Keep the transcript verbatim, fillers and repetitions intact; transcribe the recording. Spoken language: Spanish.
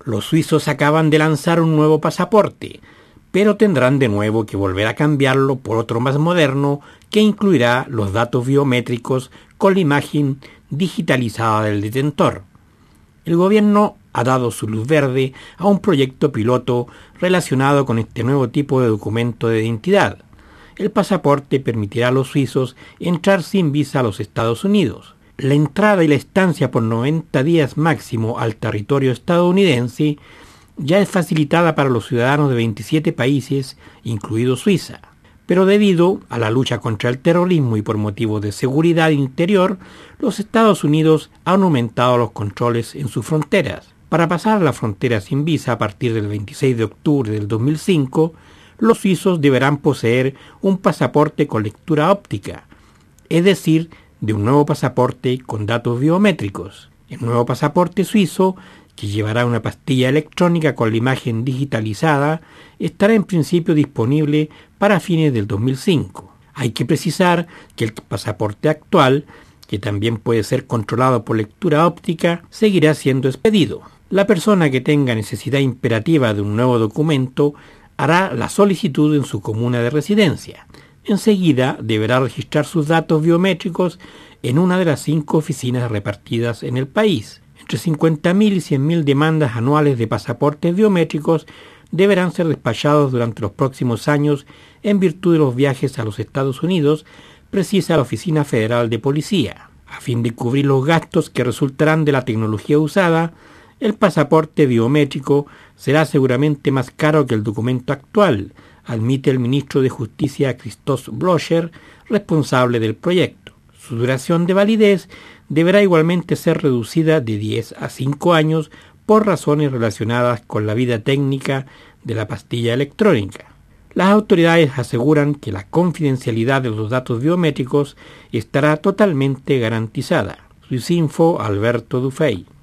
Los suizos acaban de lanzar un nuevo pasaporte, pero tendrán de nuevo que volver a cambiarlo por otro más moderno que incluirá los datos biométricos con la imagen digitalizada del detentor. El gobierno ha dado su luz verde a un proyecto piloto relacionado con este nuevo tipo de documento de identidad. El pasaporte permitirá a los suizos entrar sin visa a los Estados Unidos. La entrada y la estancia por noventa días máximo al territorio estadounidense ya es facilitada para los ciudadanos de veintisiete países, incluido Suiza. Pero debido a la lucha contra el terrorismo y por motivos de seguridad interior, los Estados Unidos han aumentado los controles en sus fronteras. Para pasar la frontera sin visa a partir del veintiséis de octubre del dos mil cinco, los suizos deberán poseer un pasaporte con lectura óptica, es decir, de un nuevo pasaporte con datos biométricos. El nuevo pasaporte suizo, que llevará una pastilla electrónica con la imagen digitalizada, estará en principio disponible para fines del dos mil cinco. Hay que precisar que el pasaporte actual, que también puede ser controlado por lectura óptica, seguirá siendo expedido. La persona que tenga necesidad imperativa de un nuevo documento hará la solicitud en su comuna de residencia. Enseguida deberá registrar sus datos biométricos en una de las cinco oficinas repartidas en el país. Entre cincuenta mil y cien mil demandas anuales de pasaportes biométricos deberán ser despachados durante los próximos años en virtud de los viajes a los Estados Unidos, precisa la Oficina Federal de Policía. A fin de cubrir los gastos que resultarán de la tecnología usada, el pasaporte biométrico será seguramente más caro que el documento actual, admite el ministro de Justicia Christoph Blocher, responsable del proyecto. Su duración de validez deberá igualmente ser reducida de diez a cinco años por razones relacionadas con la vida técnica de la pastilla electrónica. Las autoridades aseguran que la confidencialidad de los datos biométricos estará totalmente garantizada. Suizinfo, Alberto Dufey.